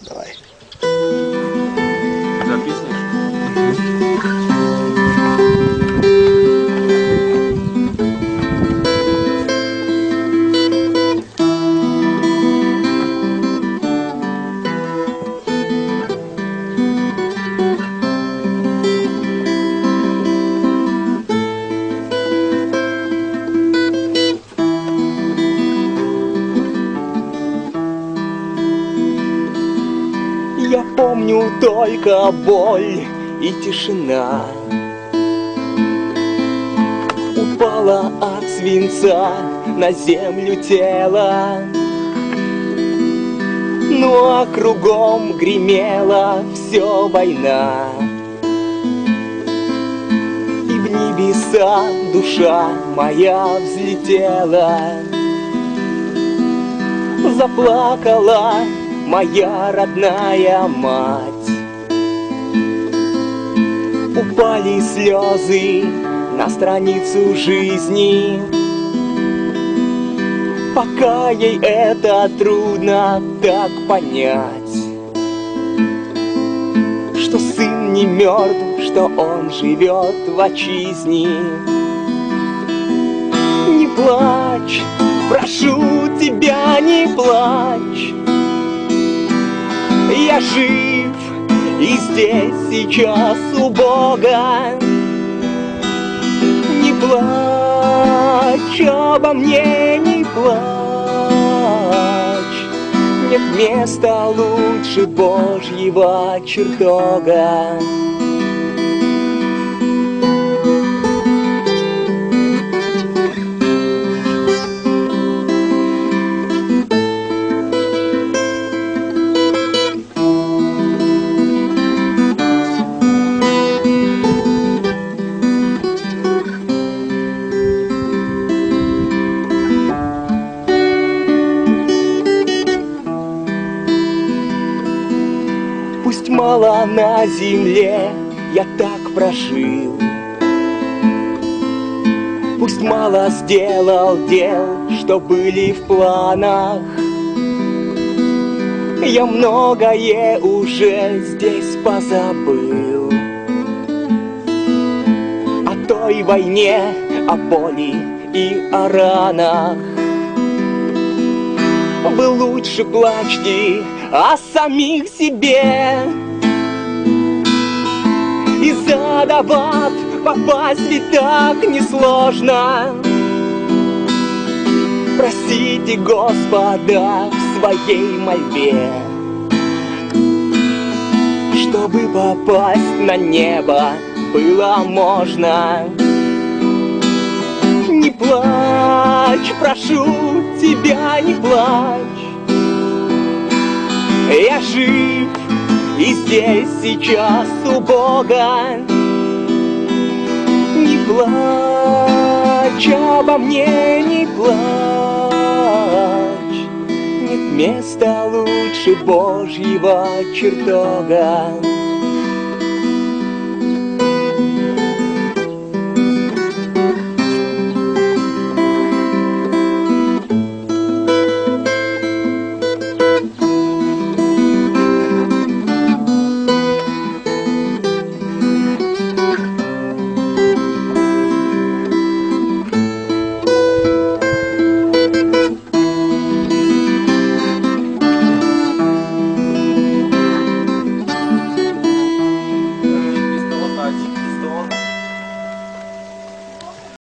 Давай. Записываешь? Я помню только боль и тишина. Упала от свинца на землю тело, ну а кругом гремела все война. И в небеса душа моя взлетела, заплакала моя родная мать. Упали слезы на страницу жизни, пока ей это трудно так понять, что сын не мертв, что он живет в отчизне. Не плачь, прошу тебя, не плачь. Я жив и здесь сейчас у Бога. Не плачь обо мне, не плачь. Нет места лучше Божьего чертога. Пусть мало на земле я так прожил, пусть мало сделал дел, что были в планах. Я многое уже здесь позабыл о той войне, о боли и о ранах. Вы лучше плачьте о самих себе. Из-за ад попасть ведь так несложно. Просите Господа в своей мольбе, чтобы попасть на небо было можно. Не плачь, прошу тебя, не плачь. Я жив и здесь сейчас у Бога. Не плачь обо мне, не плачь. Нет места лучше Божьего чертога.